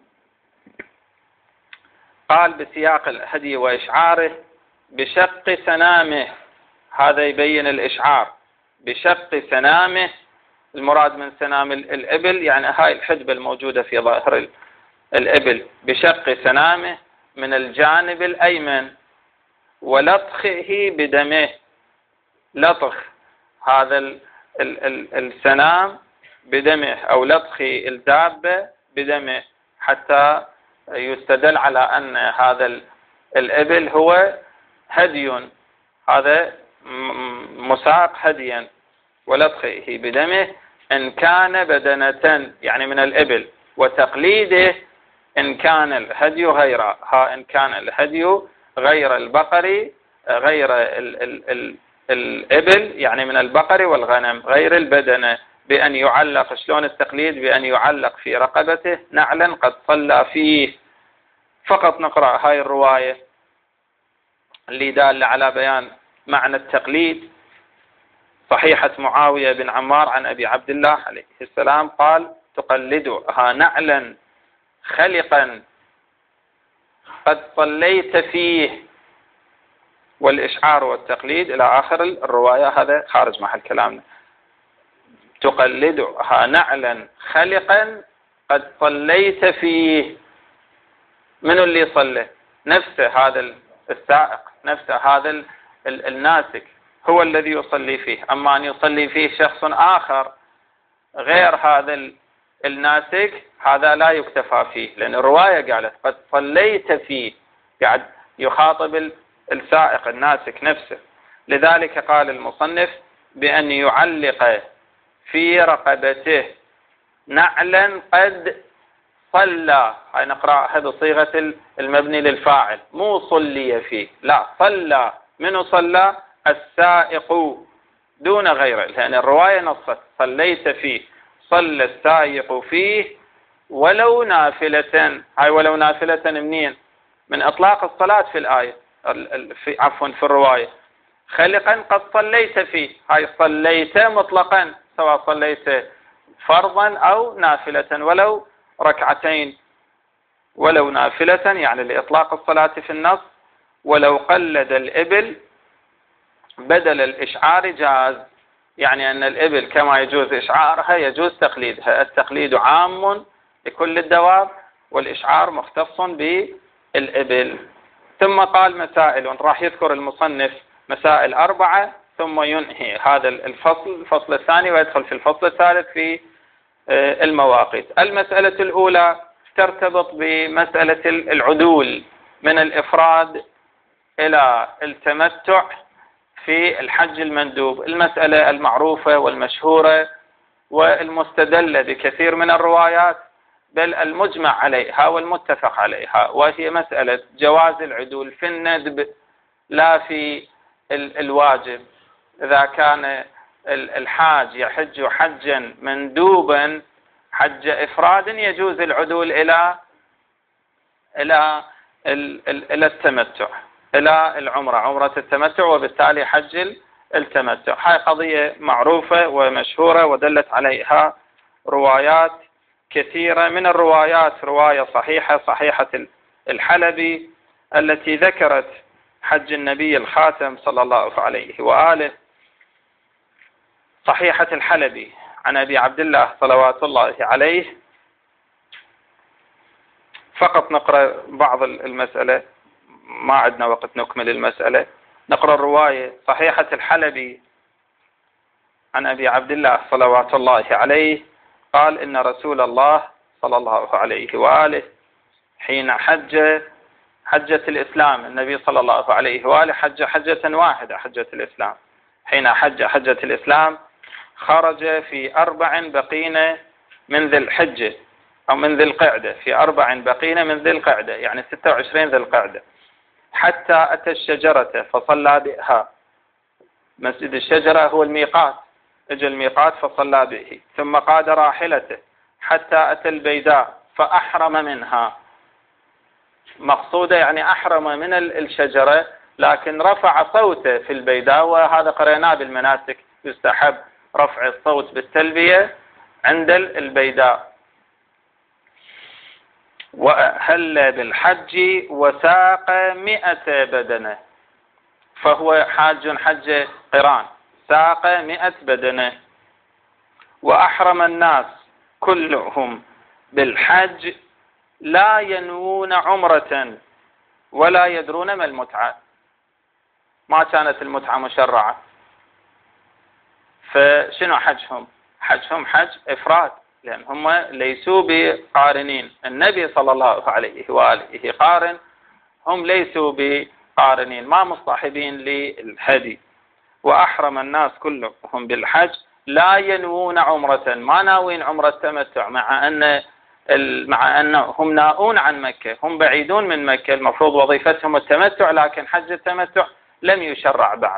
قال بسياق الهدي وإشعاره بشق سنامه، هذا يبين الإشعار بشق سنامه. المراد من سنام الإبل يعني هاي الحدبة الموجودة في ظاهر الإبل، بشق سنامه من الجانب الأيمن، ولطخه بدمه. لطخ هذا ال ال ال السنام بدمه، أو لطخ الدابة بدمه، حتى يستدل على أن هذا الإبل هو هدي، هذا مساق هديا. ولطخه بدمه إن كان بدنة يعني من الإبل، وتقليده إن كان الهدي غيره، ها إن كان الهدي غير البقر، غير ال ال ال الإبل يعني من البقر والغنم، غير البدنة، بأن يعلق. شلون التقليد؟ بأن يعلق في رقبته نعلا قد صلى فيه. فقط نقرأ هاي الرواية اللي دال على بيان معنى التقليد. صحيحة معاوية بن عمار عن أبي عبد الله عليه السلام قال تقلدها نعلا خلقا قد صليت فيه. والإشعار والتقليد إلى آخر الرواية، هذا خارج محل كلامنا. تقلدها نعلا خلقا قد صليت فيه. من اللي صلى؟ نفسه هذا السائق، نفسه هذا الناسك هو الذي يصلي فيه. أما أن يصلي فيه شخص آخر غير هذا الناسك هذا لا يكتفى فيه، لأن الرواية قالت قد صليت فيه، قاعد يخاطب السائق الناسك نفسه. لذلك قال المصنف بأن يعلق في رقبته نعلا قد صلى. هاي نقرأها بصيغة المبني للفاعل، مو صلي فيه، لا صلى. منو صلى؟ السائق دون غيره، لأن الرواية نصت صليت فيه، صلى السائق فيه ولو نافلة. هاي ولو نافلة منين؟ من إطلاق الصلاة في الآية، في عفوا في الرواية. خلقا قد صليت فيه، هاي صليت مطلقا، سواء صليت فرضا أو نافلة ولو ركعتين. ولو نافلة يعني لإطلاق الصلاة في النص. ولو قلد الإبل بدل الإشعار جاز، يعني أن الإبل كما يجوز إشعارها يجوز تقليدها. التقليد عام لكل الدواب، والإشعار مختص بالإبل. ثم قال مسائل، راح يذكر المصنف مسائل أربعة ثم ينهي هذا الفصل الفصل الثاني ويدخل في الفصل الثالث في المواقيت. المسألة الأولى ترتبط بمسألة العدول من الإفراد إلى التمتع في الحج المندوب. المسألة المعروفة والمشهورة والمستدلة بكثير من الروايات، بل المجمع عليها والمتفق عليها، وهي مسألة جواز العدول في الندب لا في الواجب. إذا كان الحاج يحج حجا مندوبا حج إفراد يجوز العدول إلى إلى إلى التمتع. إلى العمرة، عمرة التمتع، وبالتالي حج التمتع. هاي قضية معروفة ومشهورة ودلت عليها روايات كثيرة. من الروايات رواية صحيحة، صحيحة الحلبي، التي ذكرت حج النبي الخاتم صلى الله عليه وآله. صحيحة الحلبي عن أبي عبد الله صلوات الله عليه. فقط نقرأ بعض المسألة، ما عندنا وقت نكمل المسألة. نقرأ الرواية. صحيحة الحلبي عن أبي عبد الله صلوات الله عليه قال إن رسول الله صلى الله عليه وآله حين حج حجة الإسلام، النبي صلى الله عليه وآله حج حجة واحدة، حجة الإسلام. حين حج حجة الإسلام خرج في أربع بقين من ذي الحجة أو من ذي القعدة، في أربع بقين من ذي القعدة، يعني ستة وعشرين ذي القعدة، حتى أتى الشجرة فصلى بها. مسجد الشجرة هو الميقات، اجى الميقات فصلى به، ثم قاد راحلته حتى أتى البيداء فأحرم منها. مقصودة يعني أحرم من الشجرة، لكن رفع صوته في البيداء، وهذا قرأناه بالمناسك، يستحب رفع الصوت بالتلبية عند البيداء. وأهل بالحج وساق مئة بدنة، فهو حاج حج قران، ساق مئة بدنة. وأحرم الناس كلهم بالحج لا ينوون عمرة ولا يدرون ما المتعة. ما كانت المتعة مشرعة، فشنو حجهم؟ حجهم حج إفراد، لأن هم ليسوا بقارنين. النبي صلى الله عليه وآله قارن، هم ليسوا بقارنين، ما مصطحبين للهدي. وأحرم الناس كلهم بالحج لا ينوون عمرة، ما ناوين عمرة تمتع، مع أن مع أنهم ناؤون عن مكة، هم بعيدون من مكة، المفروض وظيفتهم التمتع، لكن حج التمتع لم يشرع بعد.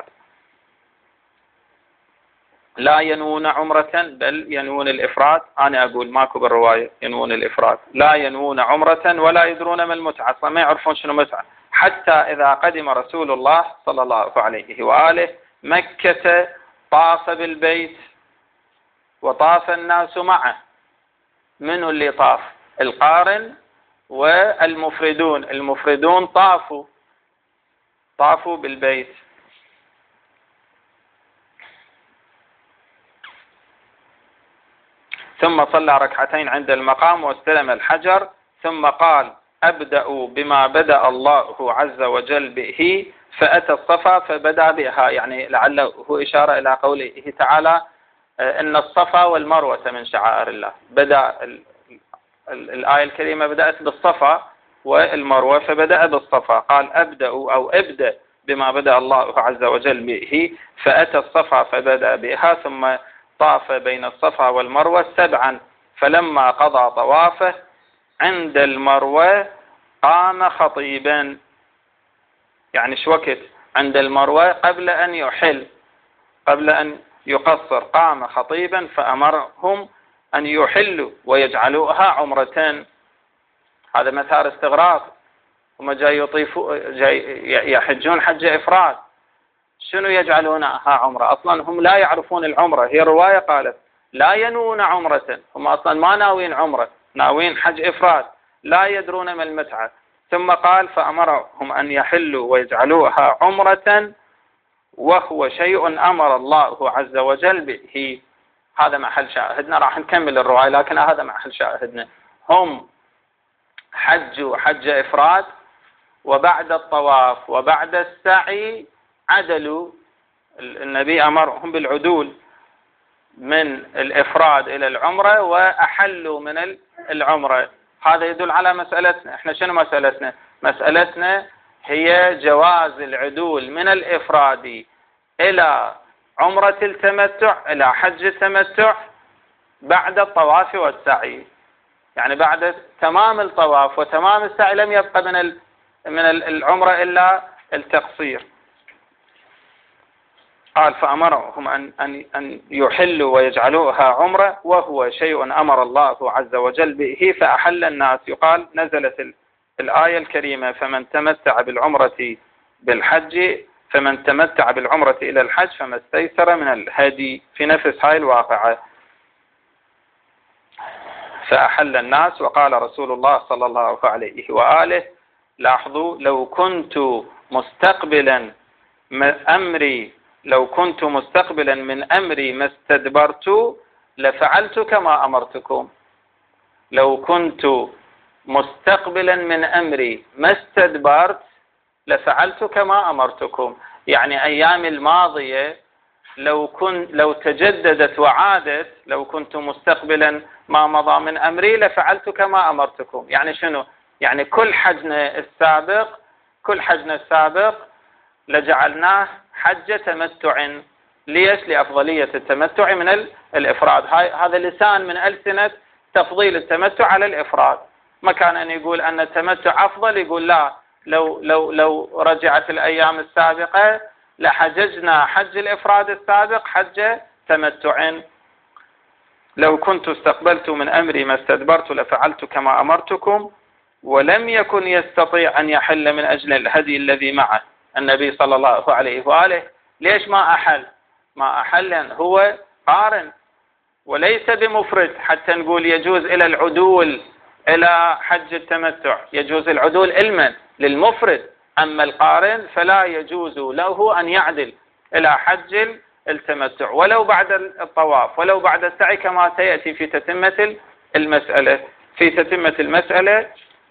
لا ينوون عمرة بل ينوون الإفراد. أنا أقول ماكو بالرواية ينوون الإفراد، لا ينوون عمرة ولا يدرون ما المتعة، ما يعرفون شنو متعة. حتى إذا قدم رسول الله صلى الله عليه وآله مكة طاف بالبيت وطاف الناس معه. منو اللي طاف؟ القارن والمفردون. المفردون طافوا طافوا بالبيت. ثم صلى ركعتين عند المقام واستلم الحجر، ثم قال أبدأ بما بدأ الله عز وجل به، فأتى الصفا فبدأ بها، يعني لعله إشارة إلى قوله تعالى إن الصفا والمروة من شعائر الله. بدأ الآية الكريمة بدأت بالصفا والمروة، فبدأ بالصفا، قال أبدأ أو ابدأ بما بدأ الله عز وجل به، فأتى الصفا فبدأ بها، ثم طاف بين الصفا والمروة سبعا، فلما قضى طوافه عند المروة قام خطيبا. يعني شو وقت عند المروة؟ قبل أن يحل، قبل أن يقصر، قام خطيبا فأمرهم أن يحلوا ويجعلوها عمرتين. هذا مثار استغراب، هم جاي يطيفوا جاي يحجون حج إفراد، شنو يجعلونها عمرة؟ أصلا هم لا يعرفون العمرة. هي الرواية قالت لا ينوون عمرة، هم أصلا ما ناوين عمرة، ناوين حج إفراد، لا يدرون ما المتعة. ثم قال فأمرهم أن يحلوا ويجعلوها عمرة، وهو شيء أمر الله عز وجل به. هذا محل شاهدنا، راح نكمل الرواية، لكن هذا محل شاهدنا. هم حجوا حج إفراد، وبعد الطواف وبعد السعي عدلوا. النبي أمرهم بالعدول من الإفراد إلى العمرة، وأحلوا من العمرة. هذا يدل على مسألتنا. احنا شنو مسألتنا؟ مسألتنا هي جواز العدول من الإفراد إلى عمرة التمتع، إلى حج التمتع بعد الطواف والسعي، يعني بعد تمام الطواف وتمام السعي لم يبقى من من العمرة إلا التقصير. قال فأمرهم أن أن أن يحلوا ويجعلوها عمرة، وهو شيء أمر الله عز وجل به، فأحل الناس. يقال نزلت الآية الكريمة فمن تمتع بالعمرة بالحج فمن تمتع بالعمرة إلى الحج فما استيسر من الهدي، في نفس هاي الواقعة. فأحل الناس، وقال رسول الله صلى الله عليه وآله: لاحظوا، لو كنت مستقبلا من أمري لو كنت مستقبلا من أمري ما استدبرت لفعلت كما أمرتكم. لو كنت مستقبلا من أمري ما استدبرت لفعلت كما أمرتكم. يعني أيام الماضية لو كنت لو تجددت وعادت، لو كنت مستقبلا ما مضى من أمري لفعلت كما أمرتكم. يعني شنو؟ يعني كل حجنا السابق كل حجنا السابق لجعلناه حج تمتع. ليش؟ لأفضلية التمتع من الإفراد. هاي هذا لسان من ألسنة تفضيل التمتع على الإفراد. ما كان أن يقول أن التمتع أفضل، يقول لا، لو لو لو رجعت الأيام السابقة لحججنا حج الإفراد السابق حج تمتع. لو كنت استقبلت من أمري ما استدبرت لفعلت كما أمرتكم. ولم يكن يستطيع أن يحل من أجل الهدي الذي معه النبي صلى الله عليه وآله. ليش ما أحل؟ ما أحل هو قارن وليس بمفرد حتى نقول يجوز إلى العدول إلى حج التمتع، يجوز العدول علما للمفرد. أما القارن فلا يجوز له أن يعدل إلى حج التمتع ولو بعد الطواف ولو بعد السعي، كما سيأتي في تتمة المسألة. في تتمة المسألة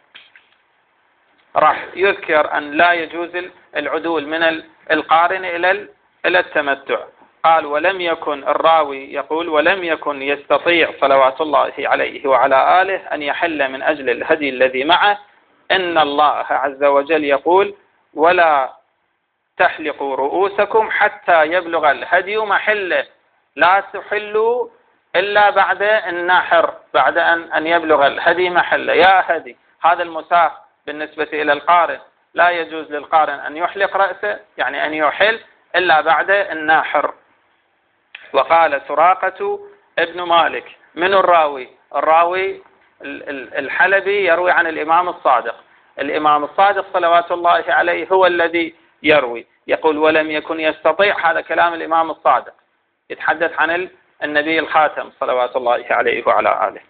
راح يذكر أن لا يجوز العدول من القارن إلى إلى التمتع. قال: ولم يكن، الراوي يقول: ولم يكن يستطيع صلوات الله عليه وعلى آله أن يحل من أجل الهدي الذي معه. إن الله عز وجل يقول: ولا تحلقوا رؤوسكم حتى يبلغ الهدي محله. لا تحلوا إلا بعد النحر، بعد أن أن يبلغ الهدي محله. يا هدي، هذا المساق بالنسبة إلى القارن. لا يجوز للقارن أن يحلق رأسه، يعني أن يحل، إلا بعد الناحر. وقال سراقة ابن مالك. من الراوي؟ الراوي الحلبي يروي عن الإمام الصادق. الإمام الصادق صلوات الله عليه هو الذي يروي. يقول: ولم يكن يستطيع. هذا كلام الإمام الصادق، يتحدث عن النبي الخاتم صلوات الله عليه وعلى آله.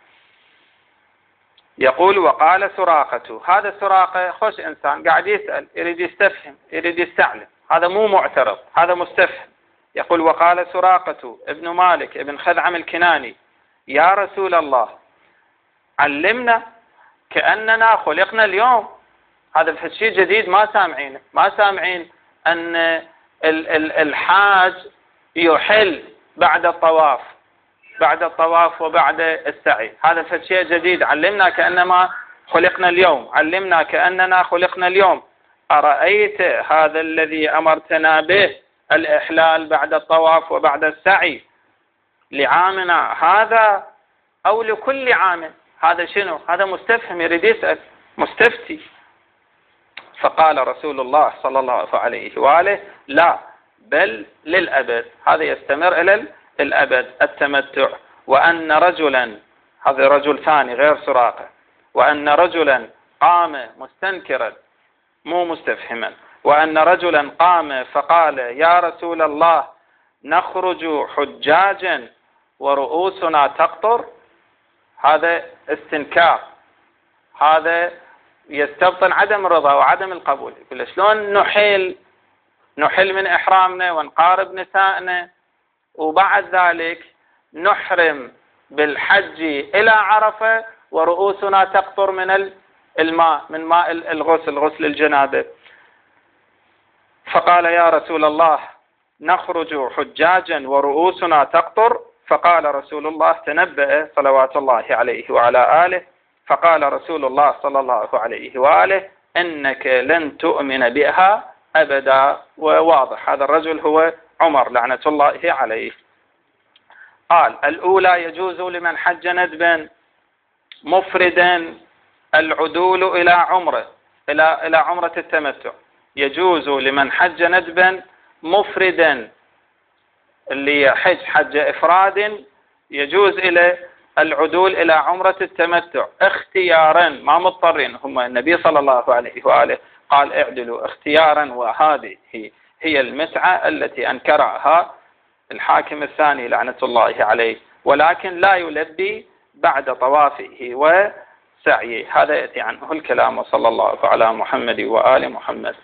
يقول: وقال سراقة. هذا سراقة خوش إنسان، قاعد يسأل، يريد يستفهم، يريد يستعلم. هذا مو معترض، هذا مستفهم. يقول: وقال سراقة ابن مالك ابن خذعم الكناني: يا رسول الله، علمنا كأننا خلقنا اليوم. هذا في شيء جديد ما سامعين ما سامعين أن الحاج يحل بعد الطواف بعد الطواف وبعد السعي. هذا في شيء جديد. علمنا كأنما خلقنا اليوم، علمنا كأننا خلقنا اليوم. أرأيت هذا الذي أمرتنا به، الإحلال بعد الطواف وبعد السعي، لعامنا هذا أو لكل عام؟ هذا شنو؟ هذا مستفهم، يريد يسأل، مستفتي. فقال رسول الله صلى الله عليه وآله: لا، بل للأبد. هذا يستمر إلى الأبد التمتع. وأن رجلا، هذا رجل ثاني غير سراقة، وأن رجلا قام مستنكرا مو مستفهما، وأن رجلا قام فقال: يا رسول الله، نخرج حجاجا ورؤوسنا تقطر. هذا استنكار، هذا يستبطن عدم الرضا وعدم القبول. يقول: شلون نحل نحل من إحرامنا ونقارب نسائنا، وبعد ذلك نحرم بالحج إلى عرفة ورؤوسنا تقطر من الماء، من ماء الغسل، غسل الجنابة. فقال: يا رسول الله، نخرج حجاجا ورؤوسنا تقطر. فقال رسول الله، تنبأ صلوات الله عليه وعلى آله، فقال رسول الله صلى الله عليه وآله: إنك لن تؤمن بها أبدا. وواضح هذا الرجل هو عمر لعنة الله عليه. قال: الأولى يجوز لمن حج ندبا مفردا العدول إلى عمره إلى إلى عمرة التمتع. يجوز لمن حج ندبا مفردا، اللي يحج حج إفراد، يجوز إلى العدول إلى عمرة التمتع اختيارا، ما مضطرين. هم النبي صلى الله عليه وآله قال اعدلوا اختيارا، وهذه هي المتعة التي أنكرها الحاكم الثاني لعنة الله عليه، ولكن لا يلبي بعد طوافه وسعيه. هذا يأتي عنه الكلام. وصلى الله على محمد وآل محمد.